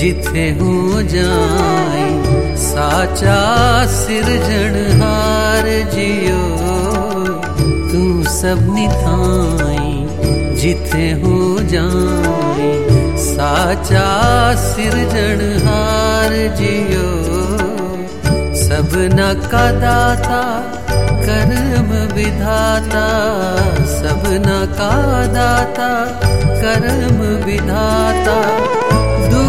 जिथे हो जाए साचा सिरजनहार जियो तू सबनी थाई जिथे हो जाए साचा सिरजनहार जियो सबना का दाता कर्म विधाता सबना का दाता कर्म विधाता